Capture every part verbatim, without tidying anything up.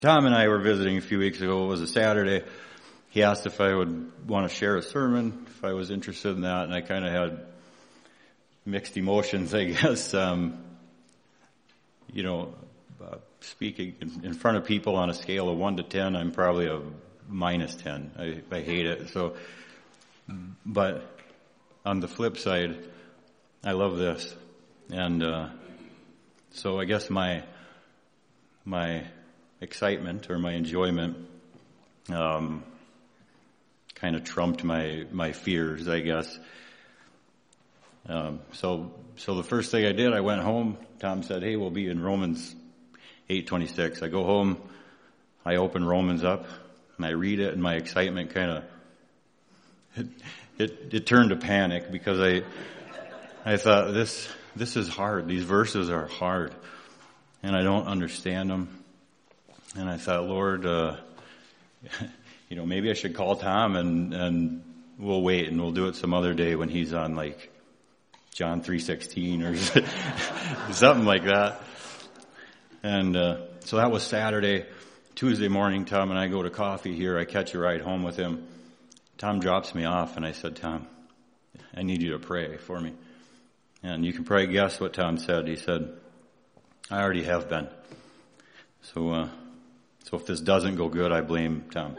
Tom and I were visiting a few weeks ago. It was a Saturday. He asked if I would want to share a sermon, if I was interested in that, and I kind of had mixed emotions, I guess. Um, you know, uh, speaking in, in front of people on a scale of one to ten, I'm probably a minus ten. I, I hate it. So, but on the flip side, I love this, and uh, so I guess my my excitement or my enjoyment um, kind of trumped my my fears, I guess. Um, so so the first thing I did, I went home. Tom said, "Hey, we'll be in Romans eight twenty-six." I go home, I open Romans up, and I read it, and my excitement kind of it, it it turned to panic because I I thought this this is hard. These verses are hard, and I don't understand them. And I thought, Lord, uh, you know, maybe I should call Tom and, and we'll wait and we'll do it some other day when he's on like John three sixteen or something like that. And uh, so that was Saturday. Tuesday morning, Tom and I go to coffee here. I catch a ride home with him. Tom drops me off and I said, Tom, I need you to pray for me. And you can probably guess what Tom said. He said, I already have been. So, uh, So if this doesn't go good, I blame Tom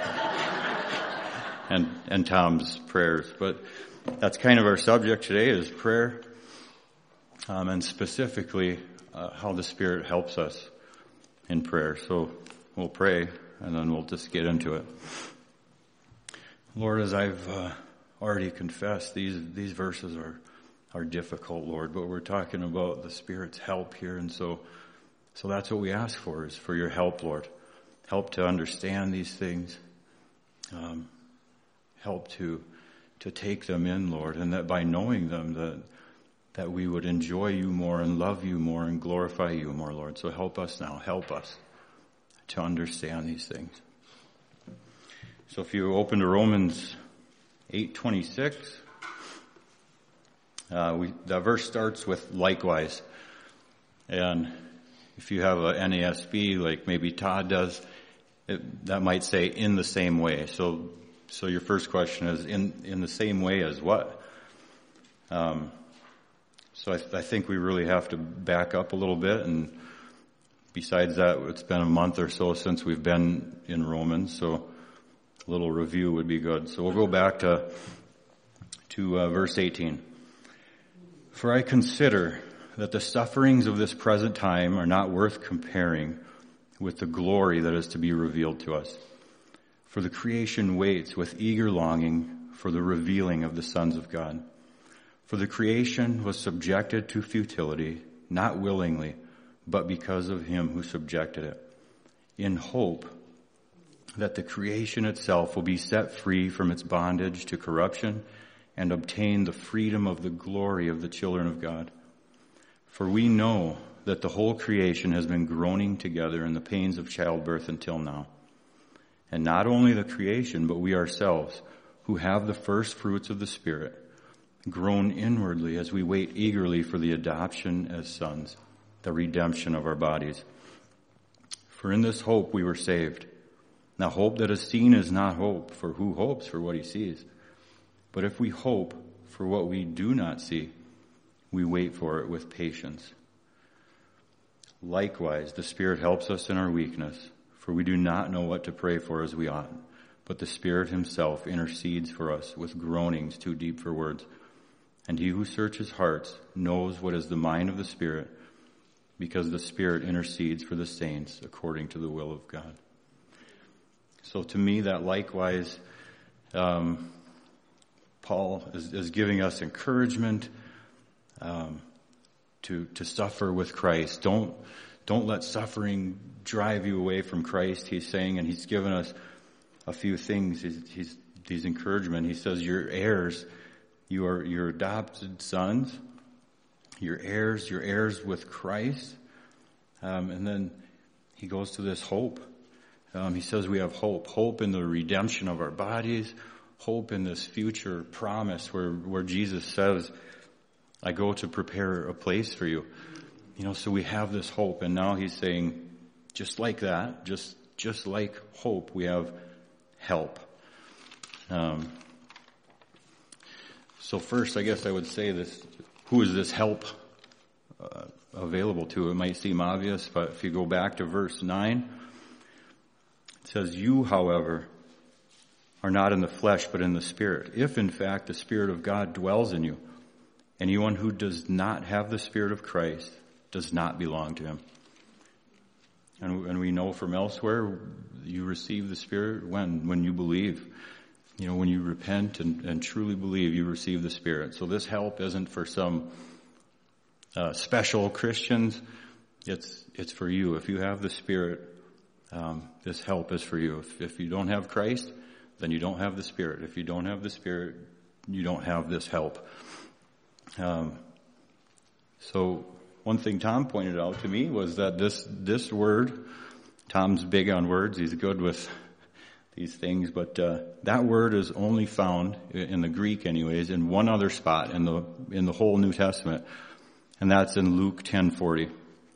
and and Tom's prayers. But that's kind of our subject today is prayer, um, and specifically uh, how the Spirit helps us in prayer. So we'll pray, and then we'll just get into it. Lord, as I've uh, already confessed, these these verses are are difficult, Lord, but we're talking about the Spirit's help here, and so. So that's what we ask for, is for your help, Lord. Help to understand these things. Um, help to to take them in, Lord, and that by knowing them, that that we would enjoy you more and love you more and glorify you more, Lord. So help us now. Help us to understand these things. So if you open to Romans eight twenty-six, uh, we the verse starts with likewise, and if you have a N A S B, like maybe Todd does, it, that might say in the same way. So, so your first question is in, in the same way as what? Um, so I, I think we really have to back up a little bit. And besides that, it's been a month or so since we've been in Romans. So a little review would be good. So we'll go back to, to uh, verse eighteen. For I consider that the sufferings of this present time are not worth comparing with the glory that is to be revealed to us. For the creation waits with eager longing for the revealing of the sons of God. For the creation was subjected to futility, not willingly, but because of him who subjected it, in hope that the creation itself will be set free from its bondage to corruption and obtain the freedom of the glory of the children of God. For we know that the whole creation has been groaning together in the pains of childbirth until now. And not only the creation, but we ourselves, who have the first fruits of the Spirit, groan inwardly as we wait eagerly for the adoption as sons, the redemption of our bodies. For in this hope we were saved. Now hope that is seen is not hope, for who hopes for what he sees? But if we hope for what we do not see, we wait for it with patience. Likewise, the Spirit helps us in our weakness, for we do not know what to pray for as we ought, but the Spirit himself intercedes for us with groanings too deep for words. And he who searches hearts knows what is the mind of the Spirit, because the Spirit intercedes for the saints according to the will of God. So to me, that likewise, um, Paul is, is giving us encouragement Um, to to suffer with Christ. Don't don't let suffering drive you away from Christ, he's saying, and he's given us a few things. He's, he's these encouragement. He says, "You're heirs. You are your adopted sons. You're heirs. You're heirs with Christ." Um, and then he goes to this hope. Um, he says we have hope, hope in the redemption of our bodies, hope in this future promise where where Jesus says, I go to prepare a place for you. You know, so we have this hope. And now he's saying, just like that, just just like hope, we have help. Um, so first, I guess I would say this: who is this help uh, available to? It might seem obvious, but if you go back to verse nine, it says, "You, however, are not in the flesh, but in the Spirit. If, in fact, the Spirit of God dwells in you, anyone who does not have the Spirit of Christ does not belong to him." And, and we know from elsewhere, you receive the Spirit when? When you believe. You know, when you repent and, and truly believe, you receive the Spirit. So this help isn't for some uh, special Christians. It's it's for you. If you have the Spirit, um, this help is for you. If, if you don't have Christ, then you don't have the Spirit. If you don't have the Spirit, you don't have this help. Um, so one thing Tom pointed out to me was that this this word, Tom's big on words. He's good with these things, but uh, that word is only found in the Greek, anyways, in one other spot in the in the whole New Testament, and that's in Luke ten forty.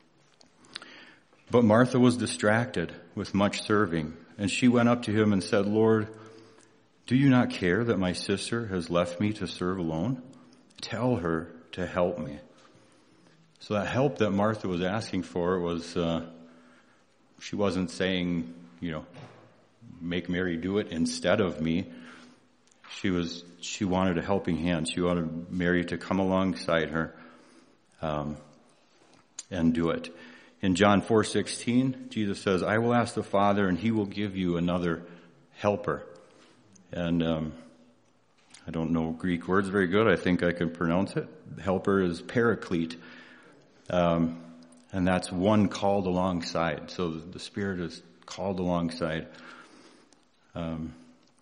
But Martha was distracted with much serving, and she went up to him and said, "Lord, do you not care that my sister has left me to serve alone? Tell her to help me." So that help that Martha was asking for was, uh, she wasn't saying, you know, make Mary do it instead of me. She was, she wanted a helping hand. She wanted Mary to come alongside her, um, and do it. In John four sixteen, Jesus says, "I will ask the Father and he will give you another helper." And, um, I don't know Greek words very good. I think I can pronounce it. Helper is paraclete. Um, and that's one called alongside. So the Spirit is called alongside. Um,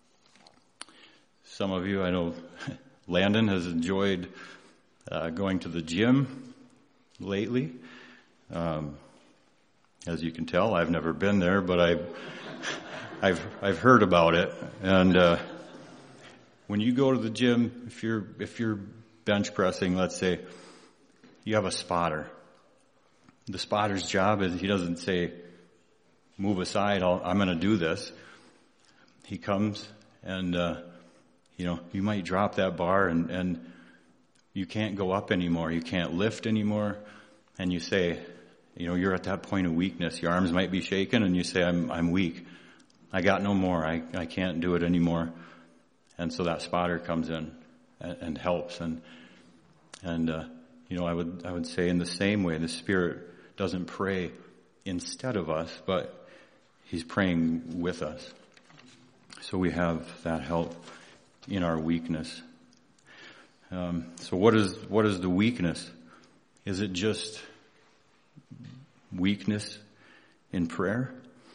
some of you, I know Landon has enjoyed uh, going to the gym lately. Um, as you can tell, I've never been there, but I've I've I've heard about it. And uh, when you go to the gym, if you're if you're bench pressing, let's say, you have a spotter. The spotter's job is, he doesn't say, "Move aside, I'll, I'm going to do this." He comes and, uh, you know, you might drop that bar and, and you can't go up anymore. You can't lift anymore. And you say, you know, you're at that point of weakness. Your arms might be shaking and you say, I'm, I'm weak. I got no more. I, I can't do it anymore. And so that spotter comes in and, and helps. And, and, uh, you know, I would, I would say in the same way, the Spirit doesn't pray instead of us, but He's praying with us. So we have that help in our weakness. Um, so what is, what is the weakness? Is it just weakness in prayer?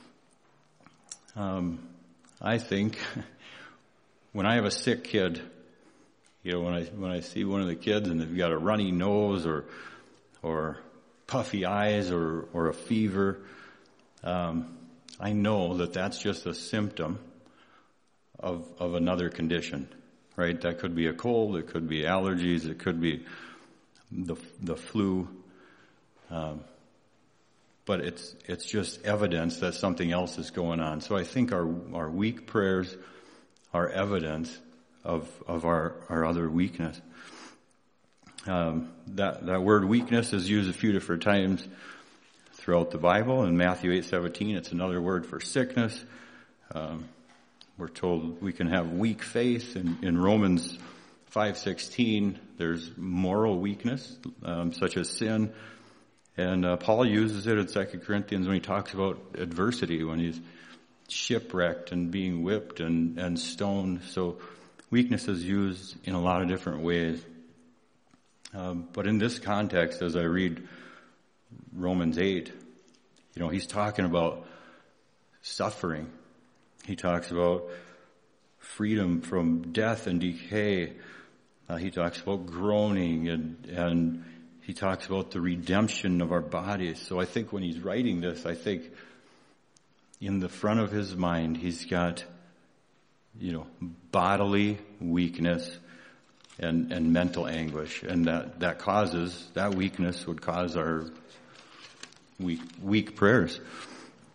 Um, I think when I have a sick kid, you know, when I when I see one of the kids and they've got a runny nose or or puffy eyes or or a fever, um, I know that that's just a symptom of of another condition, right? That could be a cold, it could be allergies, it could be the the flu. Um, but it's it's just evidence that something else is going on. So I think our our weak prayers are evidence of of our, our other weakness. Um, that that word weakness is used a few different times throughout the Bible. In Matthew eight seventeen, it's another word for sickness. Um, we're told we can have weak faith. In, in Romans five sixteen, there's moral weakness, um, such as sin. And uh, Paul uses it in Second Corinthians when he talks about adversity, when he's shipwrecked and being whipped and, and stoned. So weakness is used in a lot of different ways. Um, but in this context, as I read Romans eight, you know, he's talking about suffering. He talks about freedom from death and decay. Uh, he talks about groaning and, and he talks about the redemption of our bodies. So I think when he's writing this, I think in the front of his mind, he's got, you know, bodily weakness and, and mental anguish. And that, that causes, that weakness would cause our weak, weak prayers.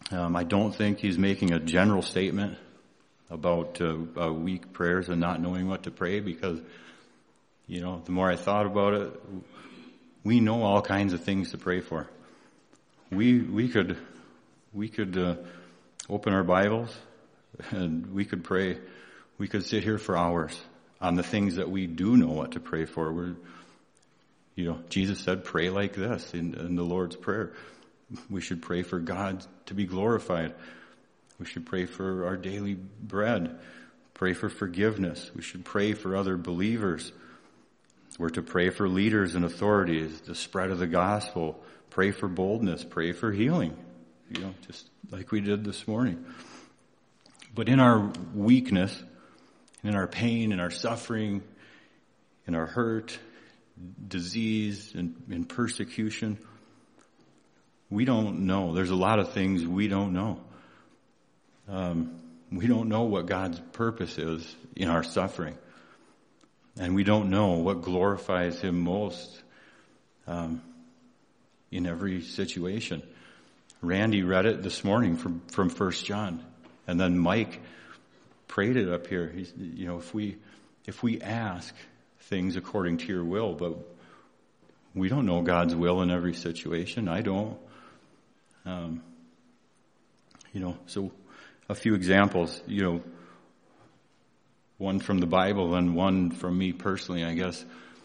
Um, I don't think he's making a general statement about uh, uh, weak prayers and not knowing what to pray, because, you know, the more I thought about it, we know all kinds of things to pray for. We we could we could uh, open our Bibles and we could pray. We could sit here for hours on the things that we do know what to pray for. We're, you know, Jesus said, pray like this in, in the Lord's Prayer. We should pray for God to be glorified. We should pray for our daily bread. Pray for forgiveness. We should pray for other believers. We're to pray for leaders and authorities, the spread of the gospel. Pray for boldness. Pray for healing. You know, just like we did this morning. But in our weakness, in our pain, in our suffering, in our hurt, disease, and, and persecution, we don't know. There's a lot of things we don't know. Um, we don't know what God's purpose is in our suffering. And we don't know what glorifies Him most um, in every situation. Randy read it this morning from, from First John. And then Mike prayed it up here. He's, you know, if we if we ask things according to your will, but we don't know God's will in every situation. I don't. Um, you know, so a few examples, you know, one from the Bible and one from me personally, I guess.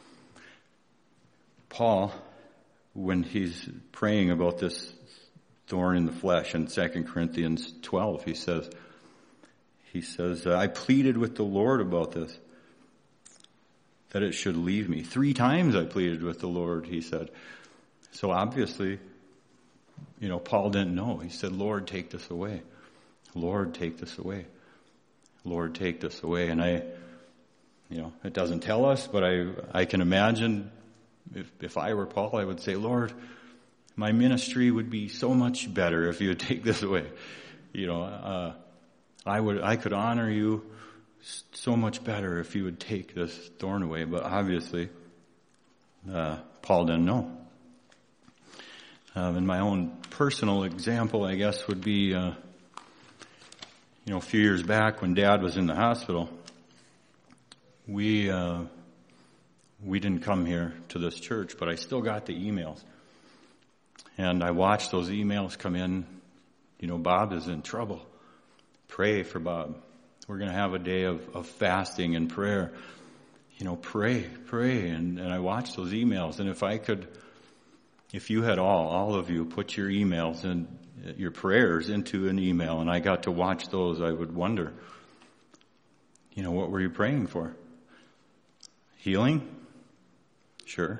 Paul, when he's praying about this thorn in the flesh in Second Corinthians twelve, he says, he says, I pleaded with the Lord about this, that it should leave me. Three times I pleaded with the Lord, he said. So obviously, you know, Paul didn't know. He said, Lord, take this away. Lord, take this away. Lord, take this away. And I, you know, it doesn't tell us, but I, I can imagine if, if I were Paul, I would say, Lord, my ministry would be so much better if you would take this away. You know, uh, I would, I could honor you so much better if you would take this thorn away. But obviously, uh, Paul didn't know. Um, and my own personal example, I guess, would be, uh, you know, a few years back when Dad was in the hospital, we, uh, we didn't come here to this church, but I still got the emails. And I watched those emails come in. You know, Bob is in trouble. Pray for Bob. We're going to have a day of, of fasting and prayer. You know, pray, pray. And, and I watched those emails. And if I could, if you had all, all of you put your emails and your prayers into an email and I got to watch those, I would wonder, you know, what were you praying for? Healing? Sure.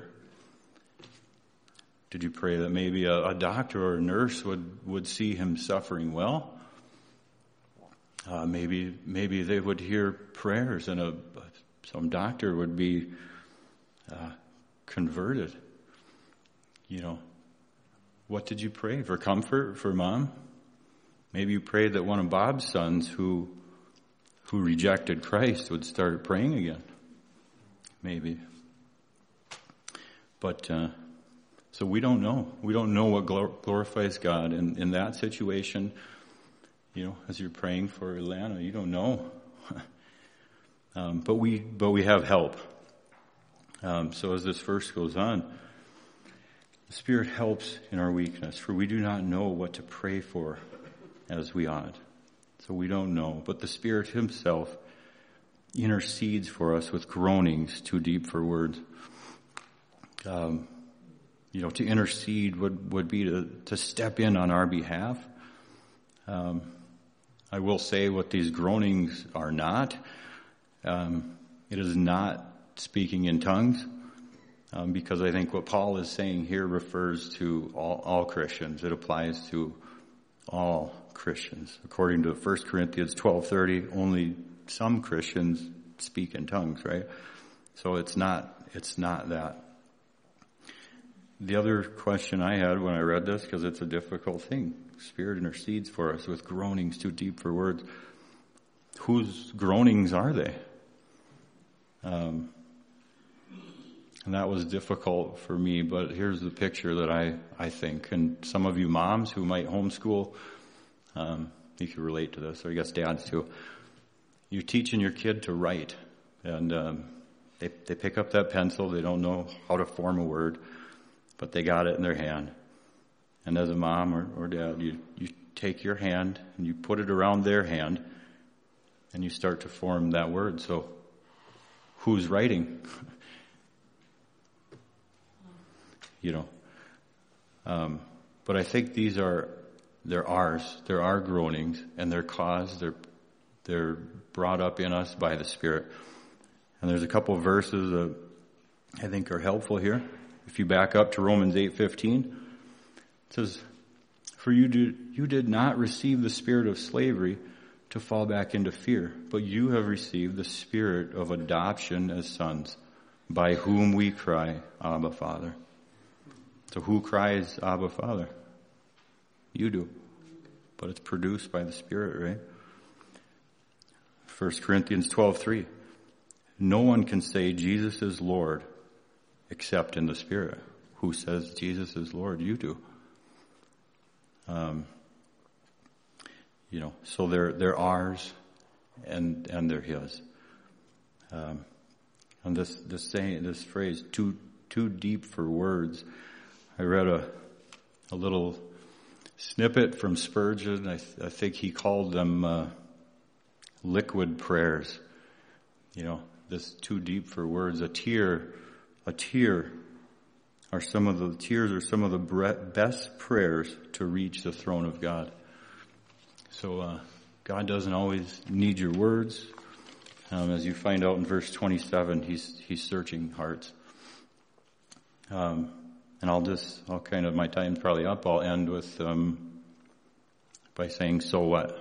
Did you pray that maybe a, a doctor or a nurse would, would see him suffering well? Uh, maybe maybe they would hear prayers and a some doctor would be uh, converted. You know, what did you pray for? Comfort for Mom? Maybe you prayed that one of Bob's sons who who rejected Christ would start praying again. Maybe. But uh, so we don't know. We don't know what glor- glorifies God in, in that situation. You know, as you're praying for Ilana, you don't know. um, but we but we have help. Um, so as this verse goes on, the Spirit helps in our weakness, for we do not know what to pray for as we ought. So we don't know. But the Spirit Himself intercedes for us with groanings too deep for words. Um, you know, to intercede would, would be to, to step in on our behalf. Um, I will say what these groanings are not. Um, it is not speaking in tongues, um, because I think what Paul is saying here refers to all, all Christians. It applies to all Christians. According to First Corinthians twelve thirty, only some Christians speak in tongues, right? So it's not, it's not that. The other question I had when I read this, because it's a difficult thing, Spirit intercedes for us with groanings too deep for words. Whose groanings are they? Um, and that was difficult for me, but here's the picture that I, I think. And some of you moms who might homeschool Um, you can relate to this, or I guess dads too. You're teaching your kid to write, and um, they they pick up that pencil. They don't know how to form a word, but they got it in their hand. And as a mom or, or dad, you, you take your hand and you put it around their hand, and you start to form that word. So, who's writing? you know. Um, but I think these are, they're ours. They're our groanings, and they're caused, they're, they're brought up in us by the Spirit. And there's a couple of verses that I think are helpful here. If you back up to Romans eight fifteen, it says, "For you did, you did not receive the spirit of slavery to fall back into fear, but you have received the spirit of adoption as sons, by whom we cry, Abba, Father." So who cries, Abba, Father? You do. But it's produced by the Spirit, right? First Corinthians twelve three. "No one can say Jesus is Lord except in the Spirit." Who says Jesus is Lord? You do. Um, you know, so they're they're ours, and and they're His. Um, and this this saying, this phrase, too too deep for words. I read a a little snippet from Spurgeon. I, th- I think he called them uh, liquid prayers. You know, this too deep for words. A tear, a tear. Are some of the tears are some of the bre- best prayers to reach the throne of God. So uh, God doesn't always need your words. Um, as you find out in verse twenty-seven, He's He's searching hearts. Um, and I'll just I'll kind of my time's probably up. I'll end with um, by saying, "So what?"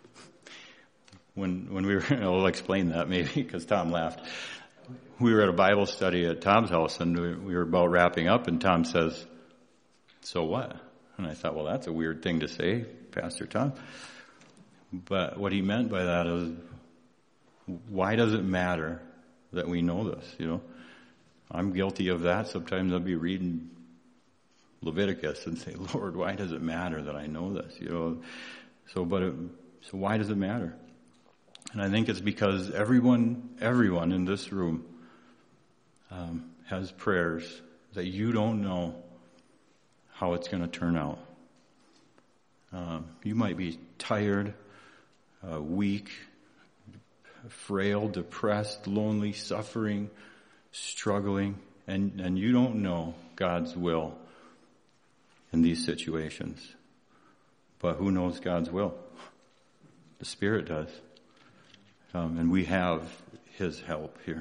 When when we were, I'll explain that maybe because Tom laughed. We were at a Bible study at Tom's house, and we, we were about wrapping up, and Tom says, "So what?" And I thought, well, that's a weird thing to say, Pastor Tom. But what he meant by that is, why does it matter that we know this? You know, I'm guilty of that. Sometimes I'll be reading Leviticus and say, "Lord, why does it matter that I know this?" You know, so but it, so why does it matter? And I think it's because everyone, everyone in this room um, has prayers that you don't know how it's going to turn out. Um, you might be tired, uh, weak, frail, depressed, lonely, suffering, struggling, and, and you don't know God's will in these situations. But who knows God's will? The Spirit does. Um, and we have His help here.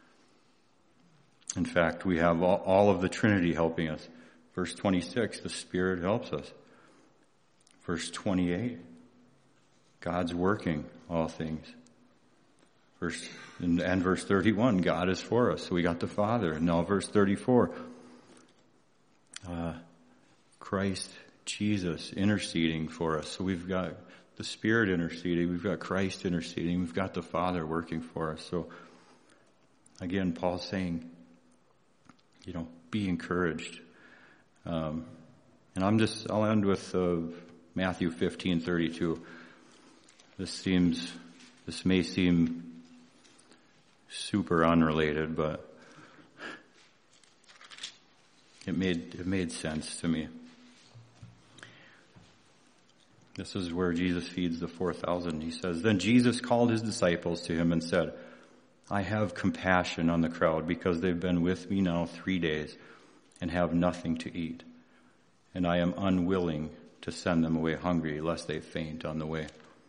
In fact, we have all, all of the Trinity helping us. Verse twenty-six, the Spirit helps us. Verse twenty-eight, God's working all things. Verse and, and verse thirty-one, God is for us. So we got the Father. And now verse thirty-four, uh, Christ Jesus interceding for us. So we've got the Spirit interceding, we've got Christ interceding, we've got the Father working for us. So again, Paul's saying, you know, be encouraged. Um, and I'm just, I'll end with uh, Matthew fifteen thirty-two. This seems, this may seem super unrelated, but it made, it made sense to me. This is where Jesus feeds the four thousand. He says, "Then Jesus called His disciples to Him and said, 'I have compassion on the crowd because they've been with me now three days and have nothing to eat. And I am unwilling to send them away hungry lest they faint on the way.'"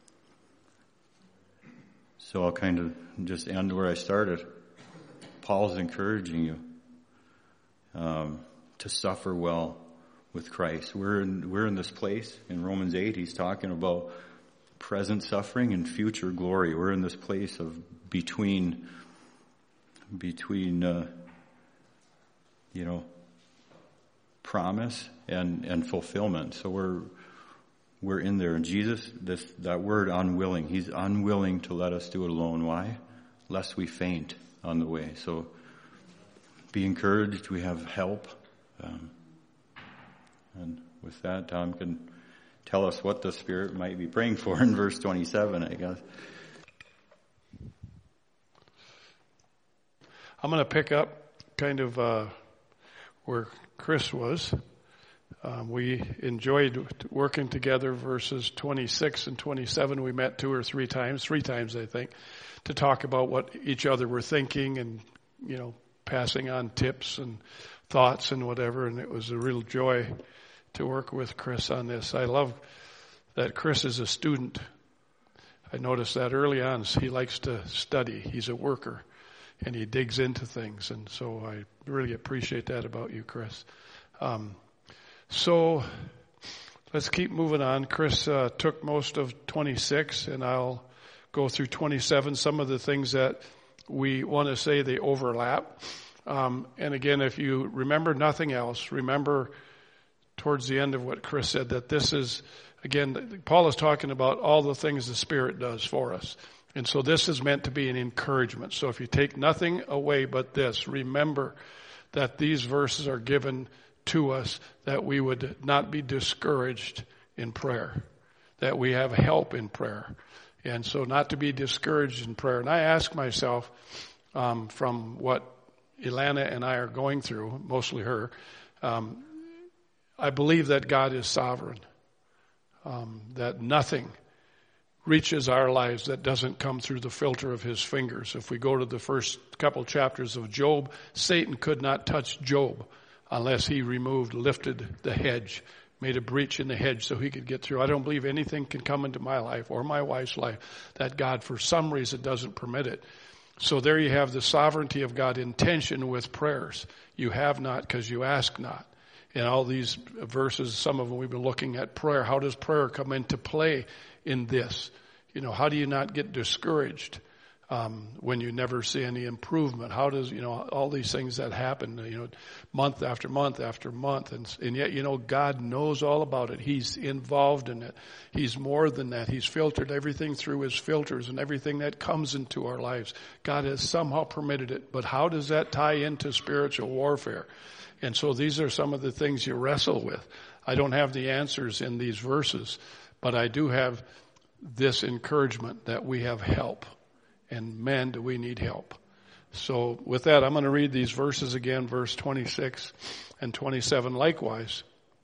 So I'll kind of just end where I started. Paul's encouraging you um, to suffer well with Christ. We're in, we're in this place in Romans eight. He's talking about present suffering and future glory. We're in this place of between, between, uh, you know, promise and, and fulfillment. So we're, we're in there. And Jesus, this, that word unwilling, He's unwilling to let us do it alone. Why? Lest we faint on the way. So be encouraged. We have help. Um, And with that, Tom can tell us what the Spirit might be praying for in verse twenty-seven, I guess. I'm going to pick up kind of uh, where Chris was. Um, we enjoyed working together verses twenty-six and twenty-seven. We met two or three times, three times I think, to talk about what each other were thinking and, you know, passing on tips and thoughts and whatever. And it was a real joy to work with Chris on this. I love that Chris is a student. I noticed that early on. He likes to study. He's a worker, and he digs into things. And so I really appreciate that about you, Chris. Um, so let's keep moving on. Chris uh, took most of twenty-six, and I'll go through twenty-seven. Some of the things that we want to say, they overlap. Um, and again, if you remember nothing else, remember towards the end of what Chris said, that this is, again, Paul is talking about all the things the Spirit does for us. And so this is meant to be an encouragement. So if you take nothing away but this, remember that these verses are given to us that we would not be discouraged in prayer, that we have help in prayer. And so not to be discouraged in prayer. And I ask myself, um, from what Ilana and I are going through, mostly her, um, I believe that God is sovereign, um, that nothing reaches our lives that doesn't come through the filter of his fingers. If we go to the first couple chapters of Job, Satan could not touch Job unless he removed, lifted the hedge, made a breach in the hedge so he could get through. I don't believe anything can come into my life or my wife's life that God, for some reason, doesn't permit it. So there you have the sovereignty of God in tension with prayers. You have not because you ask not. In all these verses, some of them we've been looking at prayer. How does prayer come into play in this? You know, how do you not get discouraged um, when you never see any improvement? How does, you know, all these things that happen, you know, month after month after month. And, and yet, you know, God knows all about it. He's involved in it. He's more than that. He's filtered everything through his filters, and everything that comes into our lives, God has somehow permitted it. But how does that tie into spiritual warfare? And so these are some of the things you wrestle with. I don't have the answers in these verses, but I do have this encouragement that we have help. And man, do we need help. So with that, I'm going to read these verses again, verse twenty-six and twenty-seven. Likewise,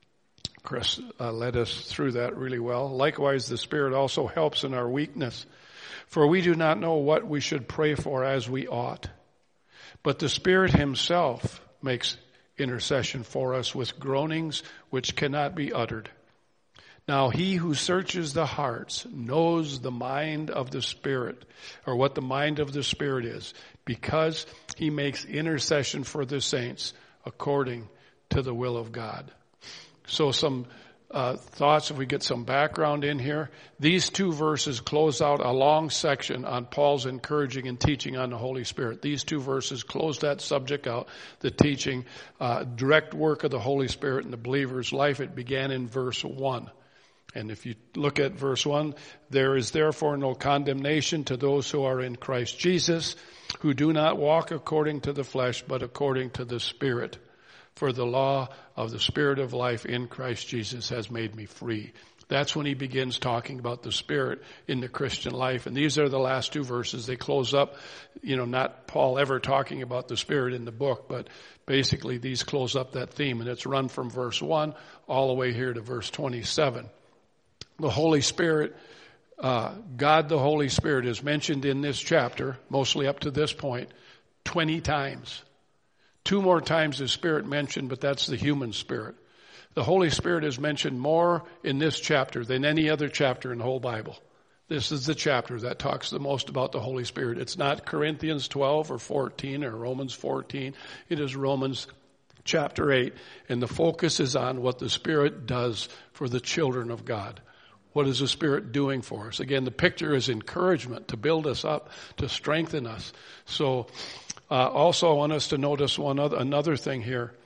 Chris uh, led us through that really well. Likewise, the Spirit also helps in our weakness. For we do not know what we should pray for as we ought. But the Spirit himself makes intercession for us with groanings which cannot be uttered. Now he who searches the hearts knows the mind of the Spirit, or what the mind of the Spirit is, because he makes intercession for the saints according to the will of God. So some uh, thoughts, if we get some background in here. These two verses close out a long section on Paul's encouraging and teaching on the Holy Spirit. These two verses close that subject out, the teaching, uh, direct work of the Holy Spirit in the believer's life. It began in verse one. And if you look at verse one, there is therefore no condemnation to those who are in Christ Jesus, who do not walk according to the flesh, but according to the Spirit. For the law of the Spirit of life in Christ Jesus has made me free. That's when he begins talking about the Spirit in the Christian life. And these are the last two verses. They close up, you know, not Paul ever talking about the Spirit in the book, but basically these close up that theme. And it's run from verse one all the way here to verse twenty-seven. The Holy Spirit, uh, God the Holy Spirit is mentioned in this chapter, mostly up to this point, twenty times. Two more times is Spirit mentioned, but that's the human spirit. The Holy Spirit is mentioned more in this chapter than any other chapter in the whole Bible. This is the chapter that talks the most about the Holy Spirit. It's not Corinthians twelve or fourteen or Romans fourteen. It is Romans chapter eight. And the focus is on what the Spirit does for the children of God. What is the Spirit doing for us? Again, the picture is encouragement to build us up, to strengthen us. So uh, also I want us to notice one other, another thing here.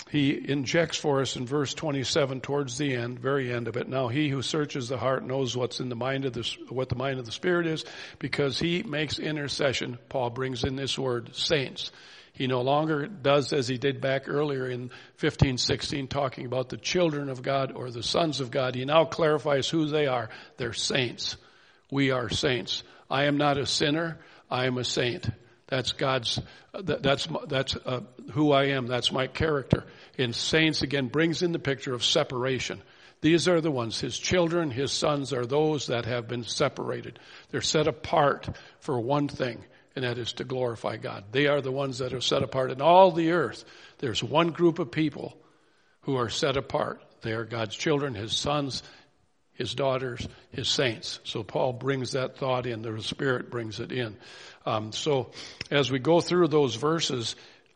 he injects for us in verse twenty-seven towards the end, very end of it. Now he who searches the heart knows what's in the mind of the, what the mind of the Spirit is, because he makes intercession. Paul brings in this word, saints. He no longer does as he did back earlier in fifteen sixteen, talking about the children of God or the sons of God. He now clarifies who they are. They're saints. We are saints. I am not a sinner. I am a saint. That's God's, that's, that's uh, who I am. That's my character. And saints, again, brings in the picture of separation. These are the ones, his children, his sons are those that have been separated. They're set apart for one thing, and that is to glorify God. They are the ones that are set apart. In all the earth, there's one group of people who are set apart. They are God's children, his sons, his daughters, his saints. So Paul brings that thought in. The Spirit brings it in. Um, so as we go through those verses,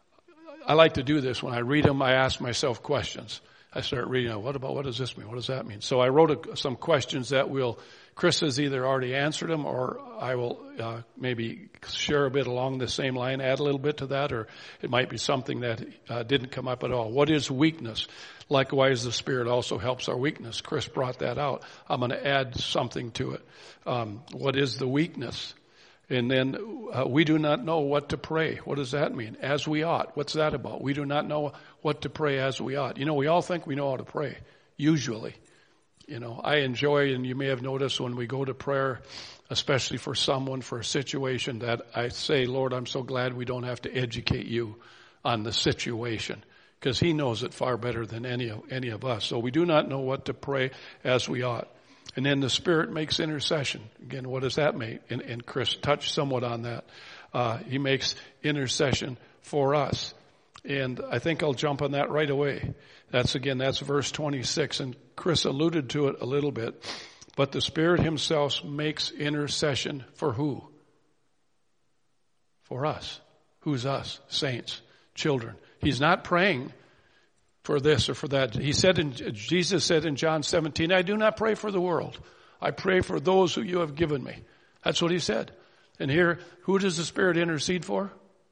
I like to do this. When I read them, I ask myself questions. I start reading, oh, what about, what does this mean? What does that mean? So I wrote a, some questions that will, Chris has either already answered them, or I will uh, maybe share a bit along the same line, add a little bit to that, or it might be something that uh, didn't come up at all. What is weakness? Likewise, the Spirit also helps our weakness. Chris brought that out. I'm going to add something to it. Um, what is the weakness? And then uh, we do not know what to pray. What does that mean? As we ought. What's that about? We do not know what to pray as we ought. You know, we all think we know how to pray, usually. You know, I enjoy, and you may have noticed when we go to prayer, especially for someone, for a situation, that I say, Lord, I'm so glad we don't have to educate you on the situation, because he knows it far better than any of, any of us. So we do not know what to pray as we ought. And then the Spirit makes intercession. Again, what does that mean? And, and Chris touched somewhat on that. Uh, he makes intercession for us. And I think I'll jump on that right away. That's again, that's verse twenty-six. And Chris alluded to it a little bit. But the Spirit himself makes intercession for who? For us. Who's us? Saints, children. He's not praying for this or for that. He said in, Jesus said in John seventeen, I do not pray for the world. I pray for those who you have given me. That's what he said. And here, who does the Spirit intercede for?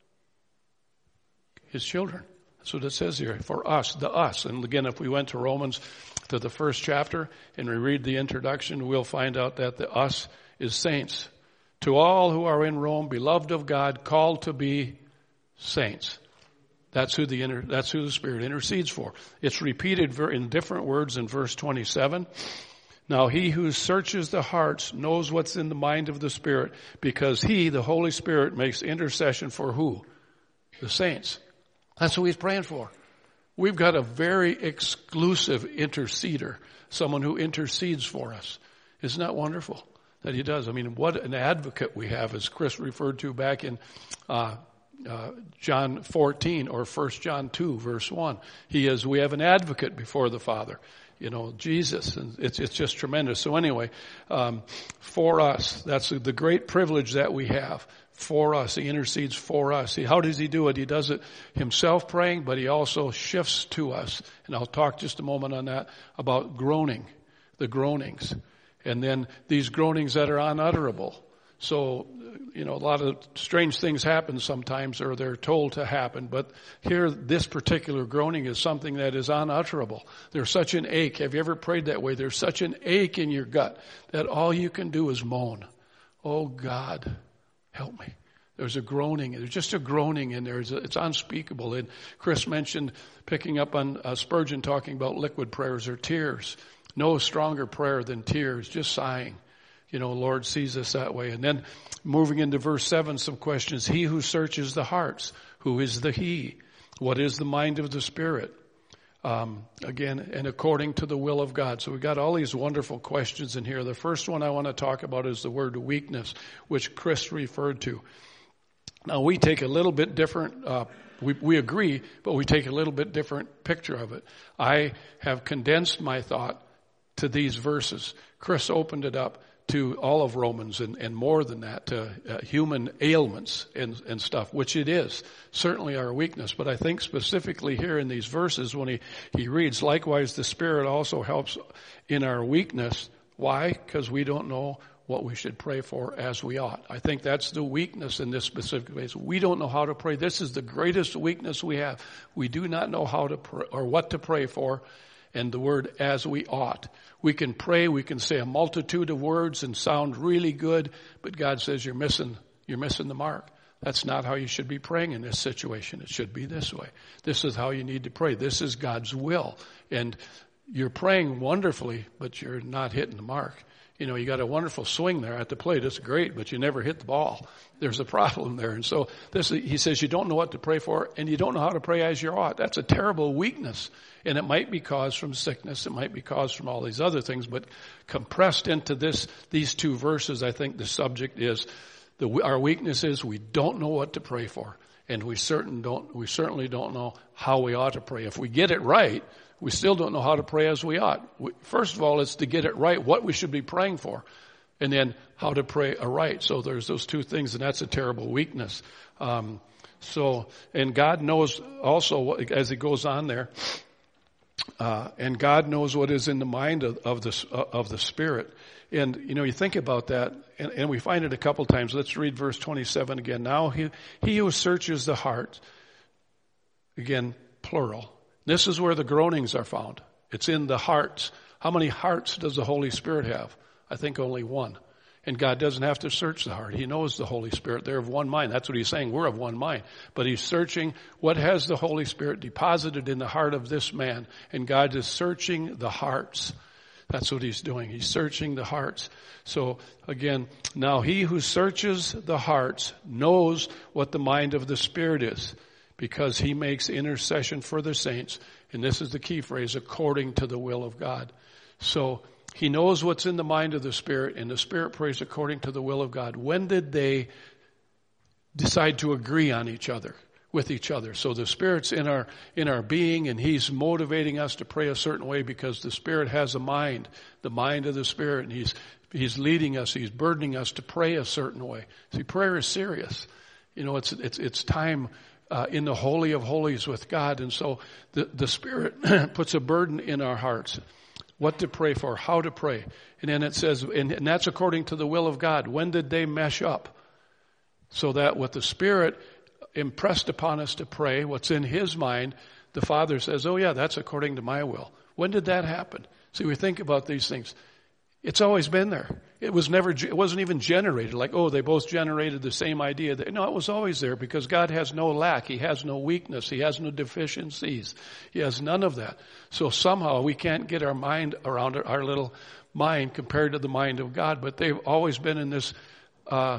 His children. That's what it says here. For us, the us. And again, if we went to Romans, to the first chapter, and we read the introduction, we'll find out that the us is saints. To all who are in Rome, beloved of God, called to be saints. That's who the inter, that's who the Spirit intercedes for. It's repeated in different words in verse twenty-seven. Now he who searches the hearts knows what's in the mind of the Spirit, because he, the Holy Spirit, makes intercession for who? The saints. That's who he's praying for. We've got a very exclusive interceder, someone who intercedes for us. Isn't that wonderful that he does? I mean, what an advocate we have, as Chris referred to back in uh Uh, John fourteen or First John two verse one. He is, we have an advocate before the Father. You know, Jesus. And it's, it's just tremendous. So anyway, um, for us, that's the great privilege that we have. For us. He intercedes for us. See, how does he do it? He does it himself praying, but he also shifts to us. And I'll talk just a moment on that, about groaning, the groanings. And then these groanings that are unutterable. So, you know, a lot of strange things happen sometimes, or they're told to happen. But here, this particular groaning is something that is unutterable. There's such an ache. Have you ever prayed that way? There's such an ache in your gut that all you can do is moan. Oh, God, help me. There's a groaning. There's just a groaning in there. It's unspeakable. And Chris mentioned, picking up on uh, Spurgeon talking about liquid prayers or tears. No stronger prayer than tears, just sighing. You know, Lord sees us that way. And then moving into verse seven, some questions. He who searches the hearts. Who is the he? What is the mind of the Spirit? Um, again, and according to the will of God. So we've got all these wonderful questions in here. The first one I want to talk about is the word weakness, which Chris referred to. Now we take a little bit different, uh, we, we agree, but we take a little bit different picture of it. I have condensed my thought to these verses. Chris opened it up to all of Romans and, and more than that, to uh, human ailments and, and stuff, which it is certainly our weakness. But I think specifically here in these verses when he, he reads, likewise the Spirit also helps in our weakness, Why? Because we don't know what we should pray for as we ought. I think that's the weakness in this specific case. We don't know how to pray. This is the greatest weakness we have. We do not know how to pray or what to pray for, and the word as we ought. We can pray, we can say a multitude of words and sound really good, but God says you're missing, you're missing the mark. That's not how you should be praying in this situation. It should be this way. This is how you need to pray. This is God's will. And you're praying wonderfully, but you're not hitting the mark. You know, you got a wonderful swing there at the plate. It's great, but you never hit the ball. There's a problem there. And so this, he says you don't know what to pray for, and you don't know how to pray as you ought. That's a terrible weakness. And it might be caused from sickness. It might be caused from all these other things. But compressed into this, these two verses, I think the subject is, the, our weakness is we don't know what to pray for. And we certain don't, we certainly don't know how we ought to pray. If we get it right, we still don't know how to pray as we ought. We, first of all, it's to get it right, what we should be praying for, and then how to pray aright. So there's those two things, and that's a terrible weakness. Um, so, and God knows also, what, as it goes on there, uh, and God knows what is in the mind of, of the uh, of the Spirit. And you know, you think about that, and, and we find it a couple times. Let's read verse twenty-seven again. Now he he who searches the heart, again plural. This is where the groanings are found. It's in the hearts. How many hearts does the Holy Spirit have? I think only one. And God doesn't have to search the heart. He knows the Holy Spirit. They're of one mind. That's what he's saying. We're of one mind. But he's searching what has the Holy Spirit deposited in the heart of this man. And God is searching the hearts. That's what he's doing. He's searching the hearts. So again, now he who searches the hearts knows what the mind of the Spirit is, because he makes intercession for the saints. And this is the key phrase, according to the will of God. So he knows what's in the mind of the Spirit, and the Spirit prays according to the will of God. When did they decide to agree on each other, with each other? So the Spirit's in our, in our being, and he's motivating us to pray a certain way because the Spirit has a mind, the mind of the Spirit, and he's, he's leading us, he's burdening us to pray a certain way. See, prayer is serious. You know, it's, it's, it's time Uh, in the Holy of Holies with God. And so the, the Spirit puts a burden in our hearts. What to pray for, how to pray. And then it says, and, and that's according to the will of God. When did they mesh up? So that what the Spirit impressed upon us to pray, what's in his mind, the Father says, oh yeah, that's according to my will. When did that happen? See, we think about these things. It's always been there. It was never, it wasn't even generated like, oh, they both generated the same idea. No, it was always there because God has no lack. He has no weakness. He has no deficiencies. He has none of that. So somehow we can't get our mind around our little mind compared to the mind of God, but they've always been in this, uh,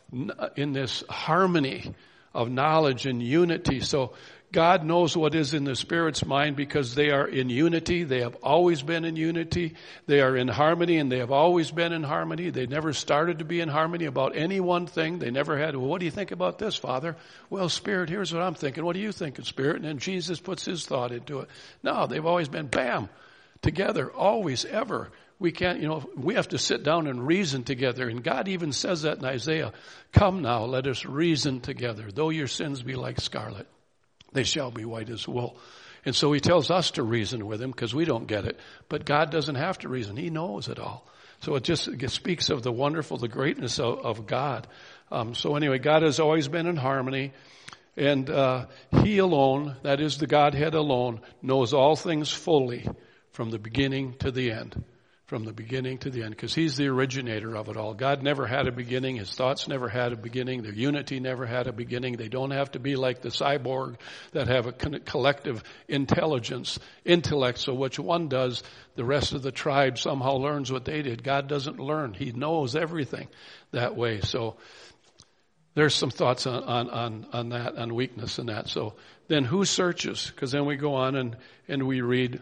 in this harmony of knowledge and unity. So God knows what is in the Spirit's mind because they are in unity. They have always been in unity. They are in harmony, and they have always been in harmony. They never started to be in harmony about any one thing. They never had, well, what do you think about this, Father? Well, Spirit, here's what I'm thinking. What do you think, Spirit? And then Jesus puts his thought into it. No, they've always been, bam, together, always, ever. We can't, you know, we have to sit down and reason together. And God even says that in Isaiah. Come now, let us reason together. Though your sins be like scarlet, they shall be white as wool. And so he tells us to reason with him because we don't get it. But God doesn't have to reason. He knows it all. So it just it speaks of the wonderful, the greatness of, of God. Um, so anyway, God has always been in harmony. And uh, he alone, that is the Godhead alone, knows all things fully from the beginning to the end. From the beginning to the end, because he's the originator of it all. God never had a beginning. His thoughts never had a beginning. Their unity never had a beginning. They don't have to be like the cyborg that have a collective intelligence, intellect. So which one does, the rest of the tribe somehow learns what they did. God doesn't learn. He knows everything that way. So there's some thoughts on, on, on, on that, on weakness and that. So then who searches? Because then we go on and, and we read,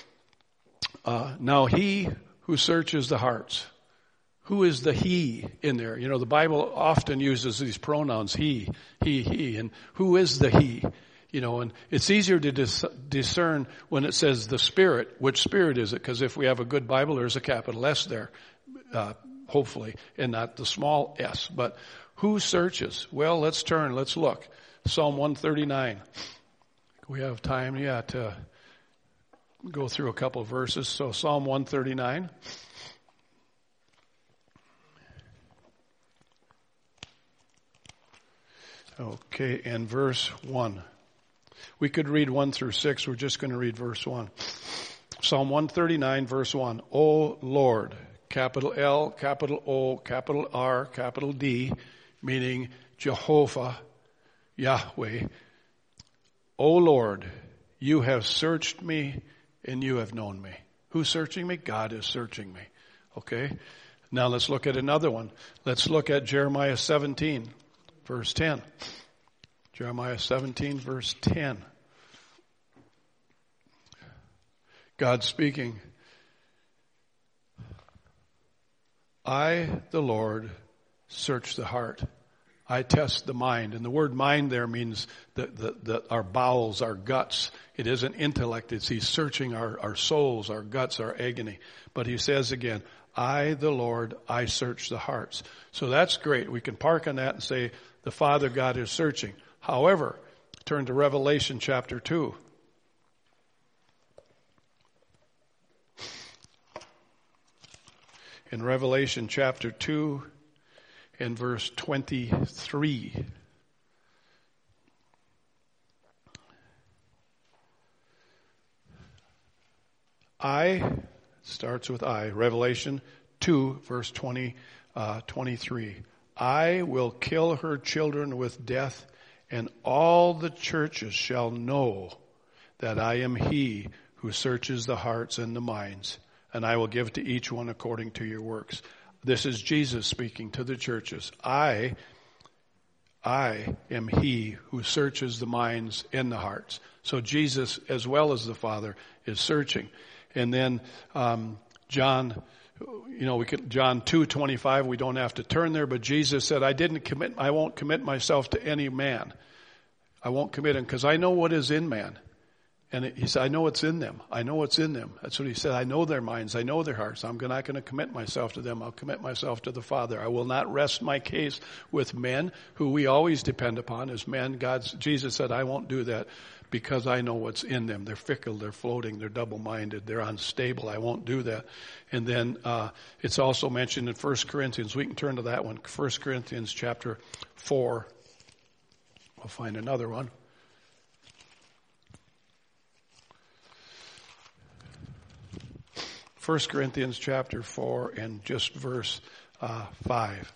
uh, now he who searches the hearts. Who is the he in there? You know, the Bible often uses these pronouns, he, he, he. And who is the he? You know, and it's easier to dis- discern when it says the Spirit. Which Spirit is it? Because if we have a good Bible, there's a capital S there, uh, hopefully, and not the small s. But who searches? Well, let's turn, let's look. Psalm one thirty-nine. We have time, yeah, to... go through a couple of verses. So Psalm one thirty-nine. Okay, and verse one. We could read one through six. We're just going to read verse one. Psalm one thirty-nine, verse one. O Lord, capital L, capital O, capital R, capital D, meaning Jehovah, Yahweh. O Lord, you have searched me and you have known me. Who's searching me? God is searching me. Okay? Now let's look at another one. Let's look at Jeremiah seventeen, verse ten. Jeremiah seventeen, verse ten. God speaking. I, the Lord, search the heart. I test the mind. And the word mind there means that the, the, our bowels, our guts. It isn't intellect. It's he's searching our, our souls, our guts, our agony. But he says again, I, the Lord, I search the hearts. So that's great. We can park on that and say the Father God is searching. However, turn to Revelation chapter two. In Revelation chapter two and verse twenty-three. I, starts with I, Revelation two, verse twenty, uh, twenty-three. I will kill her children with death, and all the churches shall know that I am he who searches the hearts and the minds, and I will give to each one according to your works. This is Jesus speaking to the churches. I, I am he who searches the minds and the hearts. So Jesus, as well as the Father, is searching. And then um, John, you know, we could John two twenty-five. We don't have to turn there, but Jesus said, "I didn't commit. I won't commit myself to any man. I won't commit him because I know what is in man." And he said, I know what's in them. I know what's in them. That's what he said. I know their minds. I know their hearts. I'm not going to commit myself to them. I'll commit myself to the Father. I will not rest my case with men who we always depend upon as men. God's, Jesus said, I won't do that because I know what's in them. They're fickle. They're floating. They're double-minded. They're unstable. I won't do that. And then uh, it's also mentioned in First Corinthians. We can turn to that one. First Corinthians chapter four. We'll find another one. First Corinthians chapter four and just verse uh, five.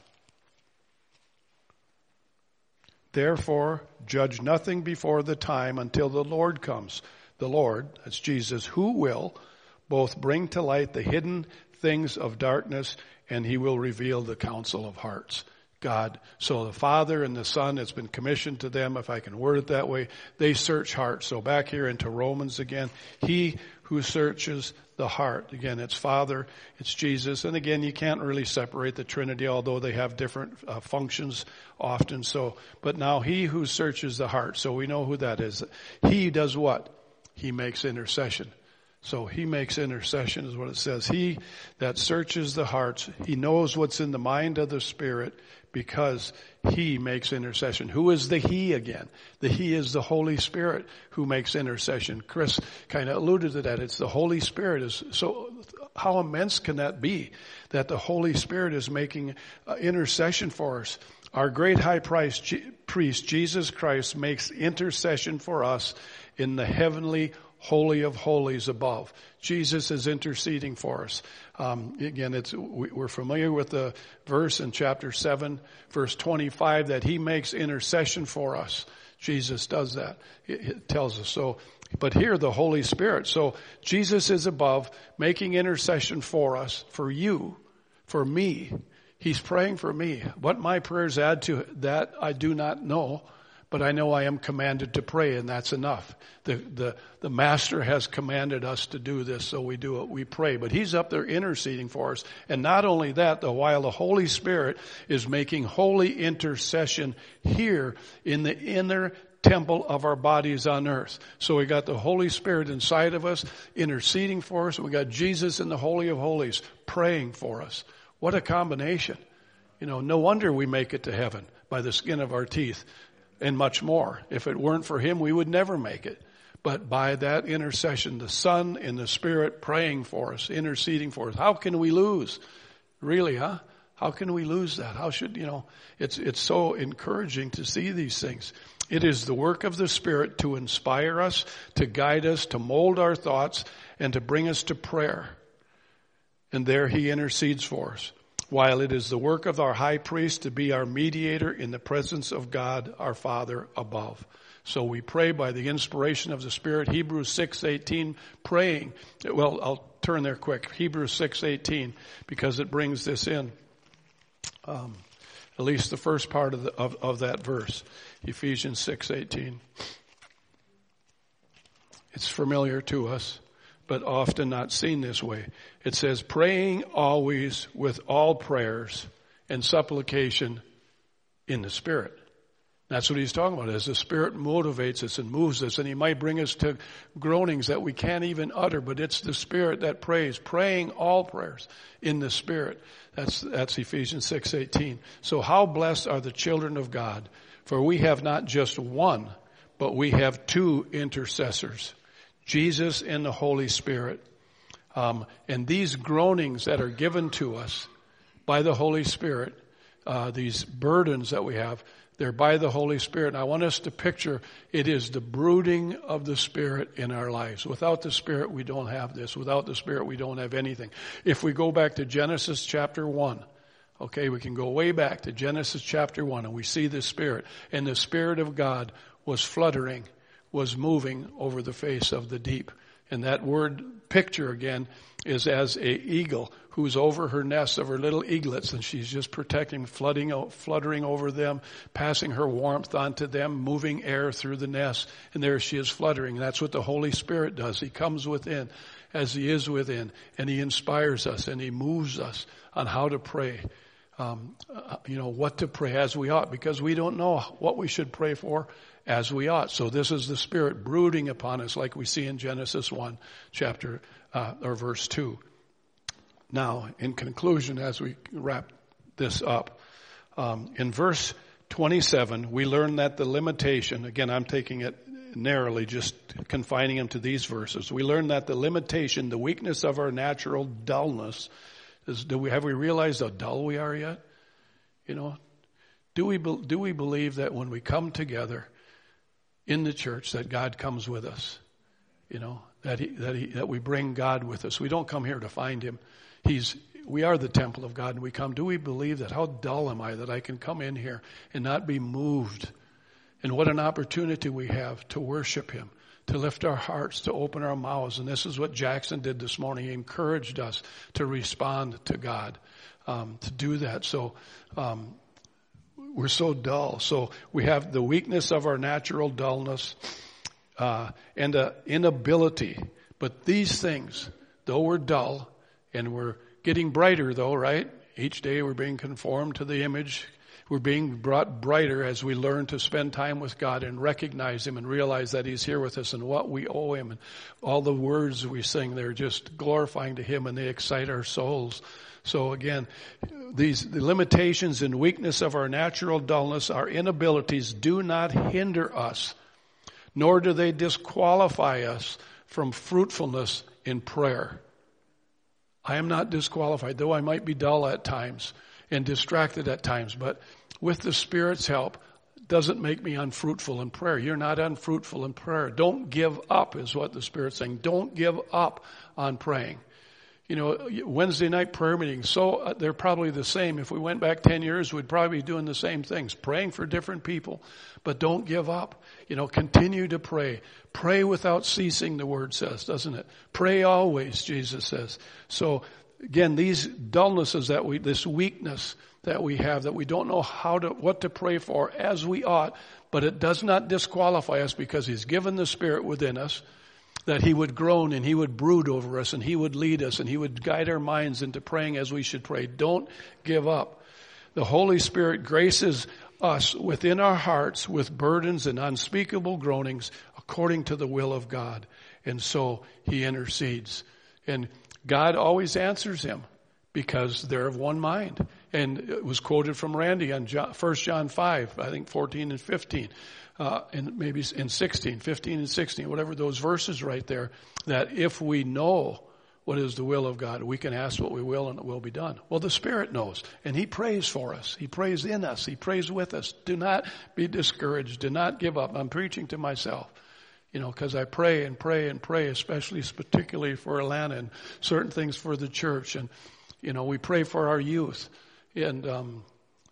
Therefore, judge nothing before the time until the Lord comes. The Lord, that's Jesus, who will both bring to light the hidden things of darkness, and he will reveal the counsel of hearts. God. So the Father and the Son, it's been commissioned to them, if I can word it that way. They search hearts. So back here into Romans again. He who searches the heart. Again, it's Father, it's Jesus. And again, you can't really separate the Trinity, although they have different uh, functions often. So, but now he who searches the heart. So we know who that is. He does what? He makes intercession. So he makes intercession is what it says. He that searches the hearts, he knows what's in the mind of the Spirit because he makes intercession. Who is the he again? The he is the Holy Spirit who makes intercession. Chris kind of alluded to that. It's the Holy Spirit. Is so how immense can that be that the Holy Spirit is making uh, intercession for us? Our great high priest, priest, Jesus Christ, makes intercession for us in the heavenly Holy of Holies above. Jesus is interceding for us. Um, again, it's we, we're familiar with the verse in chapter seven, verse twenty-five, that he makes intercession for us. Jesus does that. It, it tells us so. But here, the Holy Spirit. So Jesus is above, making intercession for us, for you, for me. He's praying for me. What my prayers add to that, I do not know. But I know I am commanded to pray, and that's enough. The, the, the Master has commanded us to do this, so we do it. We pray. But he's up there interceding for us. And not only that, though, while the Holy Spirit is making holy intercession here in the inner temple of our bodies on earth. So we got the Holy Spirit inside of us interceding for us. We got Jesus in the Holy of Holies praying for us. What a combination. You know, no wonder we make it to heaven by the skin of our teeth. And much more. If it weren't for him, we would never make it. But by that intercession, the Son and the Spirit praying for us, interceding for us. How can we lose? Really, huh? How can we lose that? How should, you know, it's, it's so encouraging to see these things. It is the work of the Spirit to inspire us, to guide us, to mold our thoughts, and to bring us to prayer. And there he intercedes for us. While it is the work of our high priest to be our mediator in the presence of God, our Father above. So we pray by the inspiration of the Spirit. Hebrews six eighteen, praying. Well, I'll turn there quick. Hebrews six eighteen, because it brings this in. Um, at least the first part of, the, of, of that verse. Ephesians six eighteen. It's familiar to us, but often not seen this way. It says, praying always with all prayers and supplication in the Spirit. That's what he's talking about, as the Spirit motivates us and moves us, and he might bring us to groanings that we can't even utter, but it's the Spirit that prays, praying all prayers in the Spirit. That's, that's Ephesians six eighteen. So how blessed are the children of God, for we have not just one, but we have two intercessors, Jesus and the Holy Spirit. Um, and these groanings that are given to us by the Holy Spirit, uh, these burdens that we have, they're by the Holy Spirit. And I want us to picture it is the brooding of the Spirit in our lives. Without the Spirit, we don't have this. Without the Spirit, we don't have anything. If we go back to Genesis chapter one, okay, we can go way back to Genesis chapter one, and we see the Spirit. And the Spirit of God was fluttering, was moving over the face of the deep. And that word picture again is as a eagle who's over her nest of her little eaglets, and she's just protecting, flooding, fluttering over them, passing her warmth onto them, moving air through the nest, and there she is fluttering. That's what the Holy Spirit does. He comes within as he is within, and he inspires us, and he moves us on how to pray, um, uh, you know, what to pray as we ought, because we don't know what we should pray for as we ought. So this is the Spirit brooding upon us, like we see in Genesis one, chapter uh, or verse two. Now, in conclusion, as we wrap this up, um, in verse twenty-seven, we learn that the limitation, again, I'm taking it narrowly, just confining them to these verses. We learn that the limitation, the weakness of our natural dullness, is, do we, have we realized how dull we are yet? You know, do we, do we believe that when we come together in the church that God comes with us? You know, that he, that he, that we bring God with us. We don't come here to find him. He's, we are the temple of God, and we come. Do we believe that? How dull am I that I can come in here and not be moved? And what an opportunity we have to worship him, to lift our hearts, to open our mouths. And this is what Jackson did this morning. He encouraged us to respond to God, um, to do that. So, um, we're so dull. So we have the weakness of our natural dullness, uh, and the inability. But these things, though we're dull, and we're getting brighter though, right? Each day we're being conformed to the image. We're being brought brighter as we learn to spend time with God and recognize him and realize that he's here with us and what we owe him. And all the words we sing, they're just glorifying to him, and they excite our souls. So again, these the limitations and weakness of our natural dullness, our inabilities, do not hinder us, nor do they disqualify us from fruitfulness in prayer. I am not disqualified, though I might be dull at times and distracted at times, but with the Spirit's help, doesn't make me unfruitful in prayer. You're not unfruitful in prayer. Don't give up is what the Spirit's saying. Don't give up on praying. You know, Wednesday night prayer meetings, so uh, they're probably the same. If we went back ten years, we'd probably be doing the same things, praying for different people. But don't give up. You know, continue to pray. Pray without ceasing, the word says, doesn't it? Pray always, Jesus says. So, again, these dullnesses that we, this weakness that we have, that we don't know how to, what to pray for as we ought, but it does not disqualify us because he's given the Spirit within us, that he would groan and he would brood over us and he would lead us and he would guide our minds into praying as we should pray. Don't give up. The Holy Spirit graces us within our hearts with burdens and unspeakable groanings according to the will of God. And so he intercedes. And God always answers him because they're of one mind. And it was quoted from Randy on First John five, I think fourteen and fifteen. Uh, and maybe in sixteen, fifteen and sixteen, whatever those verses right there, that if we know what is the will of God. We can ask what we will and it will be done. Well, the Spirit knows, and He prays for us. He prays in us. He prays with us. Do not be discouraged. Do not give up. I'm preaching to myself, you know, because I pray and pray and pray, especially particularly for Alana and certain things for the church. And, you know, we pray for our youth. And, um,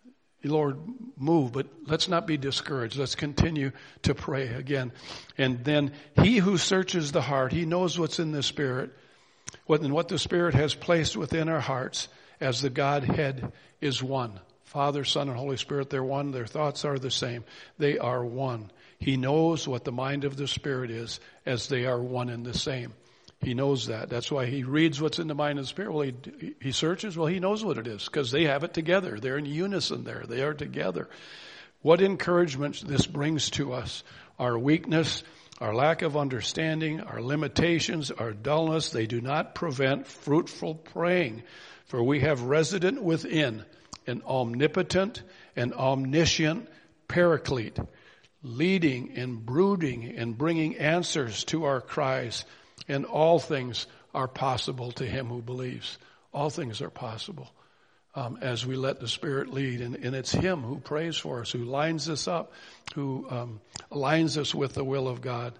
Lord, move, but let's not be discouraged. Let's continue to pray again. And then He who searches the heart, He knows what's in the Spirit, what, and what the Spirit has placed within our hearts, as the Godhead is one. Father, Son, and Holy Spirit, they're one. Their thoughts are the same. They are one. He knows what the mind of the Spirit is, as they are one and the same. He knows that. That's why He reads what's in the mind of the Spirit. Well, he, he searches. Well, He knows what it is because they have it together. They're in unison there. They are together. What encouragement this brings to us. Our weakness, our lack of understanding, our limitations, our dullness, they do not prevent fruitful praying. For we have resident within an omnipotent and omniscient Paraclete, leading and brooding and bringing answers to our cries. And all things are possible to him who believes. All things are possible um, as we let the Spirit lead. And, and it's Him who prays for us, who lines us up, who um, aligns us with the will of God.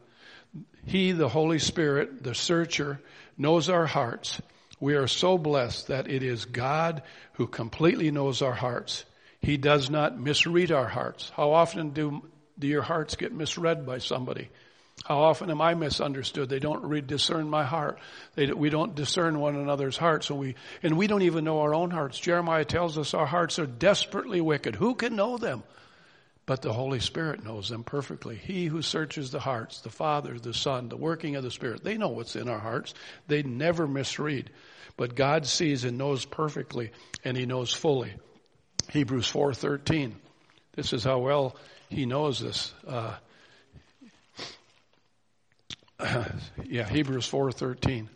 He, the Holy Spirit, the searcher, knows our hearts. We are so blessed that it is God who completely knows our hearts. He does not misread our hearts. How often do, do your hearts get misread by somebody? How often am I misunderstood? They don't re- discern my heart. They, we don't discern one another's hearts. And we, and we don't even know our own hearts. Jeremiah tells us our hearts are desperately wicked. Who can know them? But the Holy Spirit knows them perfectly. He who searches the hearts, the Father, the Son, the working of the Spirit. They know what's in our hearts. They never misread. But God sees and knows perfectly, and He knows fully. Hebrews four thirteen. This is how well He knows this. Uh, yeah, Hebrews four thirteen.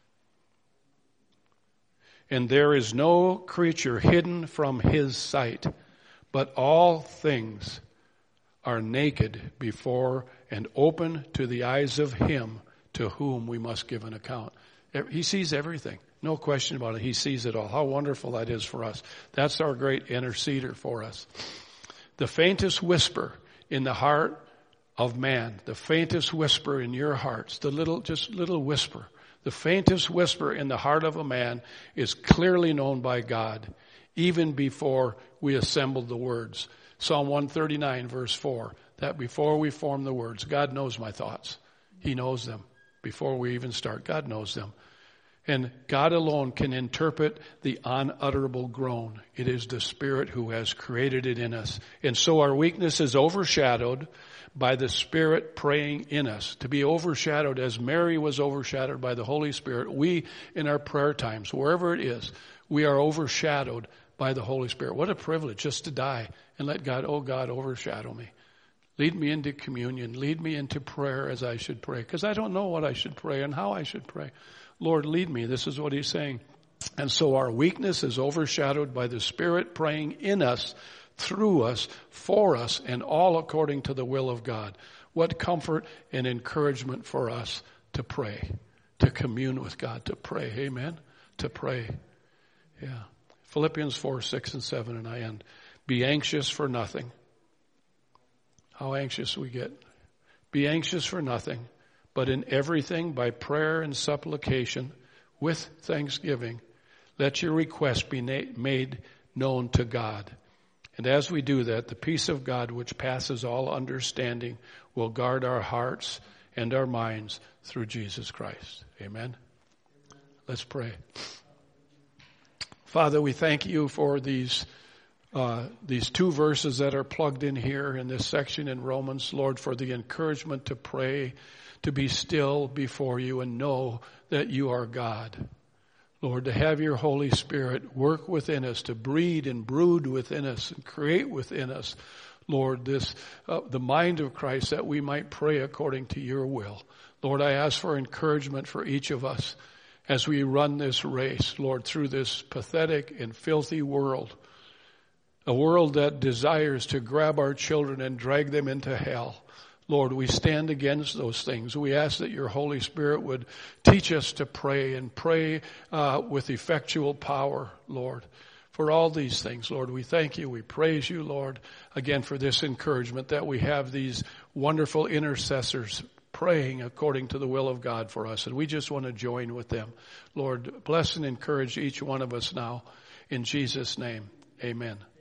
And there is no creature hidden from His sight, but all things are naked before and open to the eyes of Him to whom we must give an account. He sees everything. No question about it. He sees it all. How wonderful that is for us. That's our great interceder for us. The faintest whisper in the heart of man, the faintest whisper in your hearts, the little, just little whisper, the faintest whisper in the heart of a man is clearly known by God, even before we assembled the words. Psalm one thirty-nine verse four, that before we form the words, God knows my thoughts. He knows them before we even start. God knows them. And God alone can interpret the unutterable groan. It is the Spirit who has created it in us. And so our weakness is overshadowed by the Spirit praying in us. To be overshadowed as Mary was overshadowed by the Holy Spirit, we in our prayer times, wherever it is, we are overshadowed by the Holy Spirit. What a privilege just to die and let God, oh God, overshadow me. Lead me into communion. Lead me into prayer as I should pray. Because I don't know what I should pray and how I should pray. Lord, lead me. This is what He's saying. And so our weakness is overshadowed by the Spirit praying in us, through us, for us, and all according to the will of God. What comfort and encouragement for us to pray, to commune with God, to pray. Amen? To pray. Yeah. Philippians four, six, and seven, and I end. Be anxious for nothing. How anxious we get. Be anxious for nothing, but in everything by prayer and supplication with thanksgiving, let your request be na- made known to God. And as we do that, the peace of God, which passes all understanding, will guard our hearts and our minds through Jesus Christ. Amen. Let's pray. Father, we thank You for these uh, these two verses that are plugged in here in this section in Romans, Lord, for the encouragement to pray, to be still before You and know that You are God. Lord, to have Your Holy Spirit work within us, to breed and brood within us and create within us, Lord, this uh, the mind of Christ, that we might pray according to Your will. Lord, I ask for encouragement for each of us as we run this race, Lord, through this pathetic and filthy world, a world that desires to grab our children and drag them into hell. Lord, we stand against those things. We ask that your Holy Spirit would teach us to pray and pray uh, with effectual power, Lord. For all these things, Lord, we thank you. We praise you, Lord, again for this encouragement that we have these wonderful intercessors praying according to the will of God for us. And we just want to join with them. Lord, bless and encourage each one of us now. In Jesus' name, amen.